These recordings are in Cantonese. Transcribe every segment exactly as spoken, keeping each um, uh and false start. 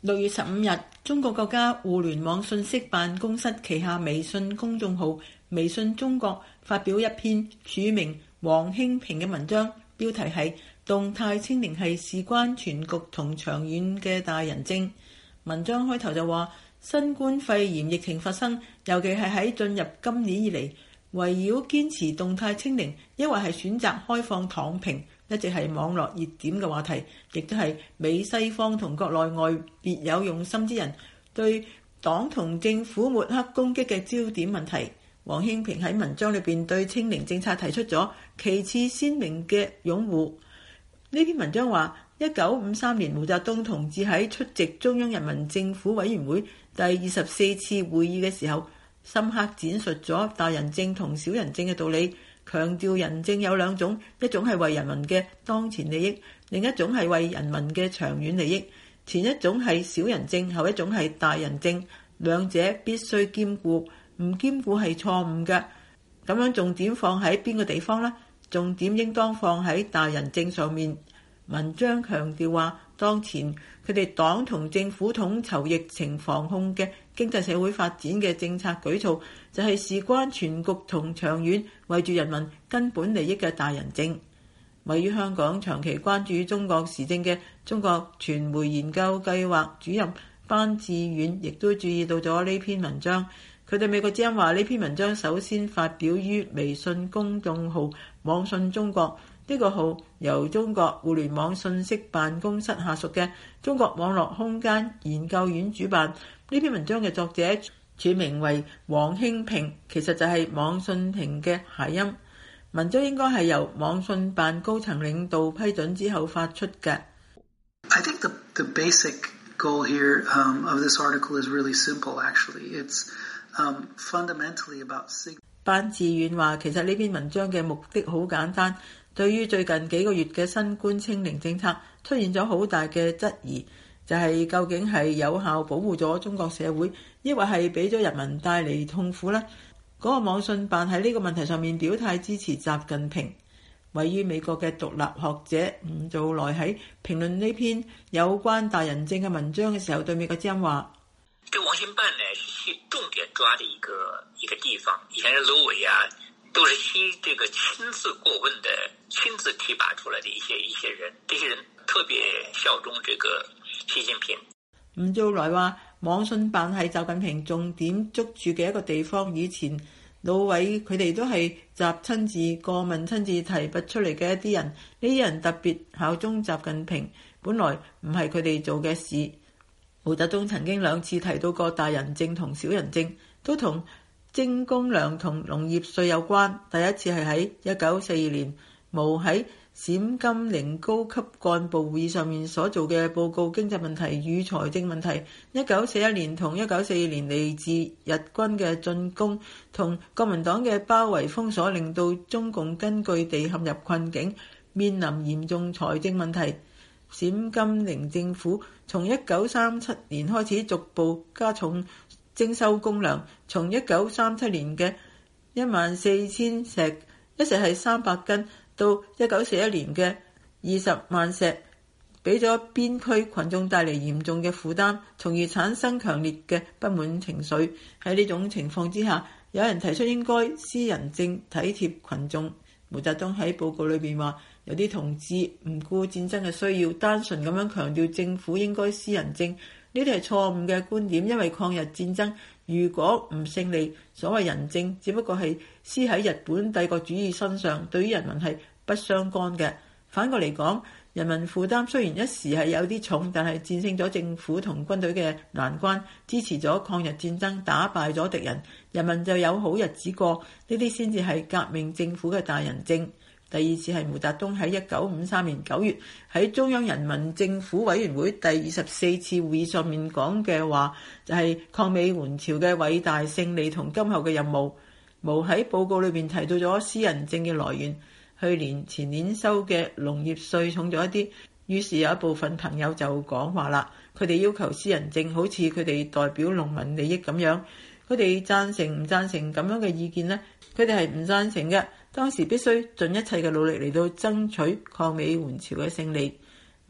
六月十五日，中國國家互聯網信息辦公室旗下微信公眾號微信中國發表一篇署名王興平嘅文章，標題係動態清零係事關全局同長遠嘅大人症。文章開頭就話，新冠肺炎疫情發生，尤其係喺進入今年以嚟，圍繞堅持動態清零，抑或係選擇開放躺平，一直係網絡熱點嘅話題，亦都係美西方同國內外別有用心之人對黨同政府抹黑攻擊嘅焦點問題。王興平喺文章裏邊對清零政策提出咗旗幟鮮明嘅擁護。呢篇文章話，一九五三年毛澤東同志喺出席中央人民政府委員會第二十四次會議嘅時候，深刻展述咗大人症同小人症嘅道理，強調人症有兩種，一種係為人民嘅當前利益，另一種係為人民嘅長遠利益。前一種係小人症，後一種係大人症，兩者必須兼顧，唔兼顧係錯誤嘅。咁樣重點放喺邊個地方呢？重點應當放喺大人症上面。文章強調話，當前佢哋黨同政府統籌疫情防控嘅經濟社會發展嘅政策舉措，就係事關全局同長遠，為住人民根本利益嘅大人症。位於香港長期關注中國時政嘅中國傳媒研究計劃主任班志遠亦都注意到咗呢篇文章。佢對美國之音話，呢篇文章首先發表於微信公眾號網信中國，呢個號由中國互聯網信息辦公室下屬嘅中國網絡空間研究院主辦。呢篇文章嘅作者署名為王興平，其實就係網信平嘅諧音。文章應該係由網信辦高層領導批准之後發出嘅。 I think the, the basic goal here, um, of this article is really simple, actually. It's Um, fundamentally about sig- 班志遠話，其實呢篇文章嘅目的好簡單，對於最近幾個月嘅新冠清零政策出現咗好大嘅質疑，就係、是、究竟係有效保護咗中國社會，抑或係俾咗人民帶嚟痛苦呢？嗰、那個網信辦喺呢個問題上面表態支持習近平。位於美國嘅獨立學者吳祖來喺評論呢篇有關大人症嘅文章嘅時候，對美國之音話， 這個網信辦呢是重點抓的一個一個地方，以前的蘆葦啊，都是親這個親自過問的、親自提拔出來的一些一些人，這些人特別效忠這個習近平。 吳祖來話，網信辦係習近平重點捉住嘅一個地方，以前蘆葦佢哋都係習親自過問、親自提拔出嚟嘅一啲人，呢啲人特別效忠習近平，本來唔係佢哋做嘅事。毛澤東曾經兩次提到過大人症同小人症，都同徵公糧同農業稅有關。第一次係喺一九四二年，毛喺陝甘寧高級幹部會議上面所做嘅報告《經濟問題與財政問題》。一九四一年同一九四二年嚟自日軍嘅進攻同國民黨嘅包圍封鎖，令到中共根據地陷入困境，面臨嚴重財政問題。陝甘寧政府從一九三七年開始逐步加重徵收公糧，從一九三七年嘅一萬四千石，一石係三百斤，到一九四一年嘅二十萬石，俾咗邊區群眾帶嚟嚴重嘅負擔，從而產生強烈嘅不滿情緒。喺呢種情況之下，有人提出應該私人政體貼群眾。毛澤東喺報告裏邊話，有啲同志唔顧戰爭嘅需要，單純咁樣強調政府應該私人政，呢啲係錯誤嘅觀點，因為抗日戰爭如果唔勝利，所謂人政只不過係施喺日本帝國主義身上，對於人民係不相干嘅。反過嚟講，人民負擔雖然一時係有啲重，但係戰勝咗政府同軍隊嘅難關，支持咗抗日戰爭，打敗咗敵人，人民就有好日子過，呢啲先至係革命政府嘅大人症。第二次係毛澤東喺一九五三年九月喺中央人民政府委員會第二十四次會議上面講嘅話，就係、是、抗美援朝嘅偉大勝利同今後嘅任務。毛喺報告裏面提到咗私人政嘅來源，去年前年收嘅農業稅重咗一啲，於是有一部分朋友就講話啦，佢哋要求私人政好似佢哋代表農民利益咁樣，佢哋贊成唔贊成咁樣嘅意見呢？佢哋係唔贊成嘅。當時必須盡一切嘅努力嚟到爭取抗美援朝嘅勝利。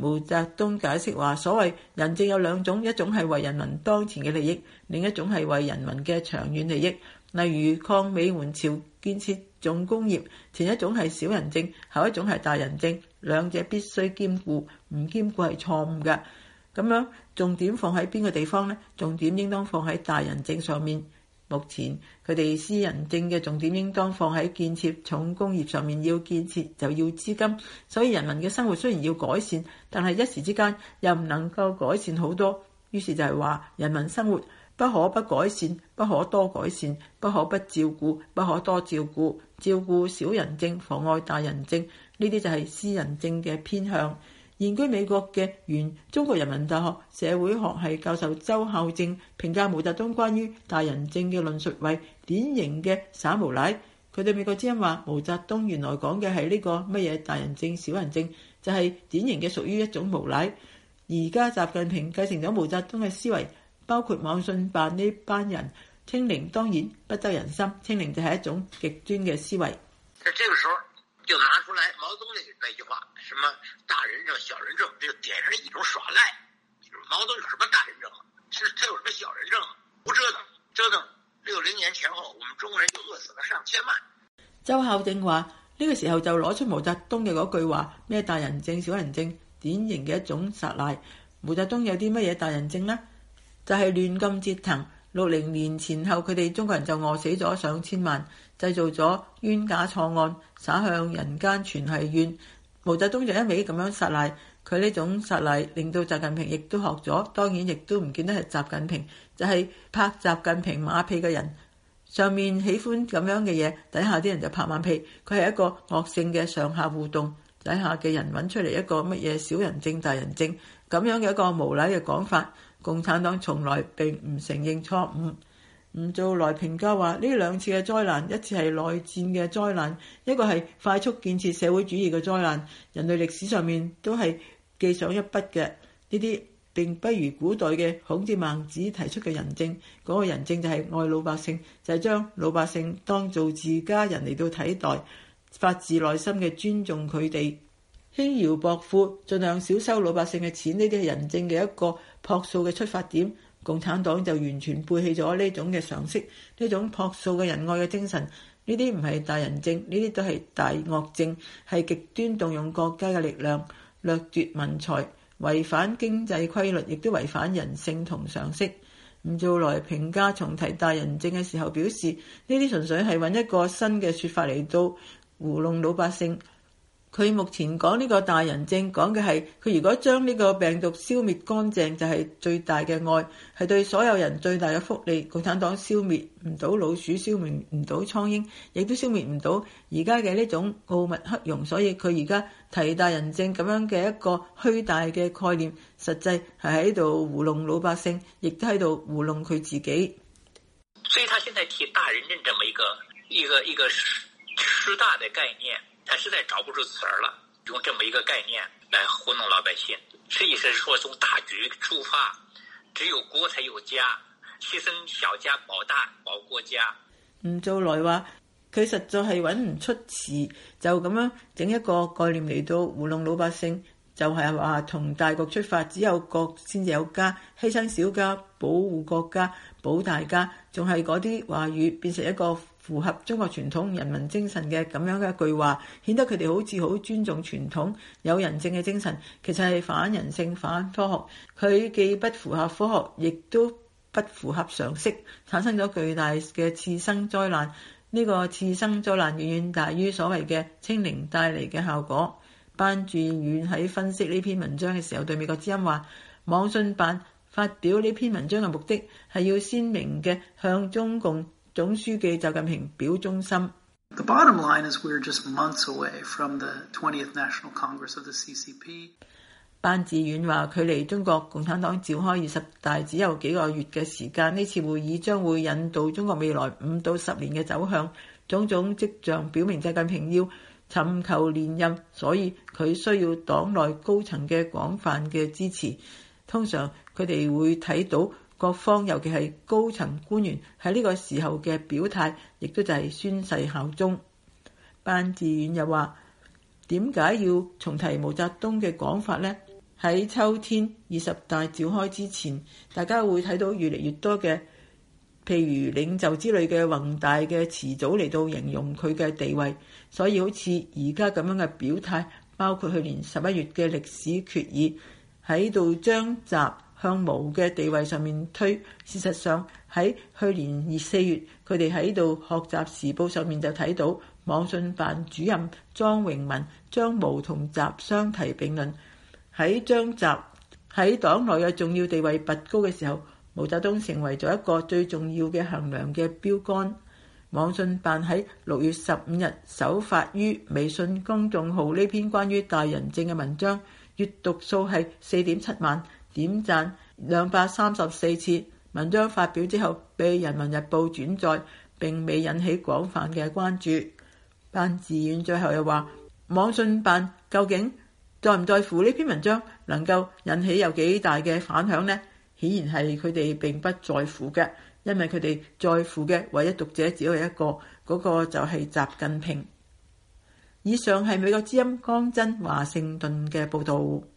毛澤東解釋話，所謂仁政有兩種，一種係為人民當前嘅利益，另一種係為人民嘅長遠利益。例如抗美援朝建設重工業，前一種係小仁政，後一種係大仁政，兩者必須兼顧，唔兼顧係錯誤嘅。咁樣重點放喺邊個地方呢？重點應當放喺大仁政上面。目前佢哋私仁政嘅重點應當放喺建設重工業上面，要建設就要資金，所以人民嘅生活雖然要改善，但係一時之間又唔能夠改善好多。於是就係話人民生活不可不改善，不可多改善，不可不照顧，不可多照顧。照顧小仁政，妨礙大仁政，呢啲就係私仁政嘅偏向。現居美國嘅原中國人民大學社會學系教授周孝正評價毛澤東關於大仁政嘅論述為典型嘅耍無賴。佢對美國之音話：毛澤東原來講嘅係呢個乜嘢大仁政、小仁政，就係、是、典型嘅屬於一種無賴。而家習近平繼承咗毛澤東嘅思維，包括網信辦呢班人，清零當然不得人心，清零就係一種極端嘅思維。 在這個時候就拿出來毛澤東那那句話，什麼大仁政、小仁政，這就點上一種耍賴。毛澤東有什麼大仁政啊？是他有什麼小仁政啊？不折騰，折騰六零年前後，我們中國人就餓死了上千萬。 周孝正話呢、這個時候就攞出毛澤東嘅嗰句話，咩大仁政、小仁政，典型嘅一種撒賴。毛澤東有啲乜嘢大仁政呢？就係、是、亂禁折騰。六零年前後，佢哋中國人就餓死咗上千萬，製造咗冤假錯案，灑向人間全係怨。毛澤東就一味咁樣撒賴，佢呢種撒賴令到習近平亦都學咗，當然亦都唔見得係習近平，就係、是、拍習近平馬屁嘅人。上面喜歡咁樣嘅嘢，底下啲人就拍馬屁。佢係一個惡性嘅上下互動，底下嘅人揾出嚟一個乜嘢小仁政、大仁政咁樣嘅一個無賴嘅講法。共產黨從來並唔承認錯誤。吳做來評價話，呢兩次嘅災難，一次係內戰嘅災難，一個係快速建設社會主義嘅災難，人類歷史上面都係記上一筆嘅。呢啲並不如古代嘅孔子孟子提出嘅仁政，嗰、那個仁政就係愛老百姓，就係、是、將老百姓當做自家人嚟到睇待，發自內心嘅尊重佢哋，輕徭薄賦，盡量少收老百姓嘅錢，呢啲係仁政嘅一個樸素嘅出發點。共產黨就完全背棄咗呢種嘅常識，呢種樸素嘅仁愛嘅精神。呢啲唔係大仁政，呢啲都係大惡政，係極端動用國家嘅力量，掠奪民財，違反經濟規律，亦都違反人性同常識。吳做來評價重提大仁政嘅時候表示，呢啲純粹係揾一個新嘅說法嚟到糊弄老百姓。佢目前講呢個大仁政，講嘅係佢如果將呢個病毒消滅乾淨，就係最大嘅愛，係對所有人最大嘅福利。共產黨消滅唔到老鼠，消滅唔到蒼蠅，亦都消滅唔到而家嘅呢種奧密克戎，所以佢而家提大仁政咁樣嘅一個虛大嘅概念，實際係喺度糊弄老百姓，亦都喺度糊弄佢自己。 所以他現在提大仁政這麼一個一個一個師大的概念，他實在找不出詞兒了，用這麼一個概念來糊弄老百姓。實際是說從大局出發，只有國才有家，犧牲小家保大保國家。 吳做來話佢實在係揾唔出詞，就咁樣整一個概念嚟到糊弄老百姓，就係話從大局出發，只有國先至有家，犧牲小家保護國家保大家，仲係嗰啲話語變成一個符合中國傳統人民精神嘅咁樣嘅一句話，顯得佢哋好似好尊重傳統有仁政嘅精神，其實係反人性反科學。佢既不符合科學，亦都不符合常識，產生咗巨大嘅次生災難。呢、這個次生災難遠遠大於所謂嘅清零帶嚟嘅效果。班智遠喺分析呢篇文章嘅時候對美國之音話，網信辦發表呢篇文章嘅目的係要鮮明嘅向中共總書記習近平表忠心。 The bottom line is we're just months away from the twentieth National Congress of the C C P. 班智遠話，距離中國共產黨召開二十大只有幾個月嘅時間，呢次會議將會引導中國未來五到十年嘅走向。種種跡象表明習近平要尋求連任，所以佢需要黨內高層嘅廣泛嘅支持。通常佢哋會睇到各方，尤其係高層官員喺呢個時候嘅表態，亦都就係宣誓效忠。班智遠又話，點解要重提毛澤東嘅講法呢？ 喺秋天二十大召開之前，大家會睇到越嚟越多嘅譬如領袖之類嘅宏大嘅詞組嚟到形容佢嘅地位，所以好似而家咁樣嘅表態，包括去年十一月嘅歷史決議，喺度將習向毛嘅地位上面推。事實上喺去年二四月，佢哋喺度學習時報上面就睇到網信辦主任莊榮文將毛同習相提並論，喺將習喺黨內嘅重要地位拔高嘅時候，毛澤東成為咗一個最重要嘅衡量嘅標杆。網信辦喺六月十五日首發於微信公眾號呢篇關於大人政嘅文章，閱讀數係四點七萬，點讚兩百三十四次。文章發表之後被人民日報轉載，並未引起廣泛嘅關注。班志遠最後又話，網信辦究竟在唔在乎呢篇文章能夠引起有幾大嘅反響呢？顯然係佢哋並不在乎嘅，因為佢哋在乎嘅唯一讀者只有一個，嗰、那個就係習近平。以上係美國之音江真華盛頓嘅報導。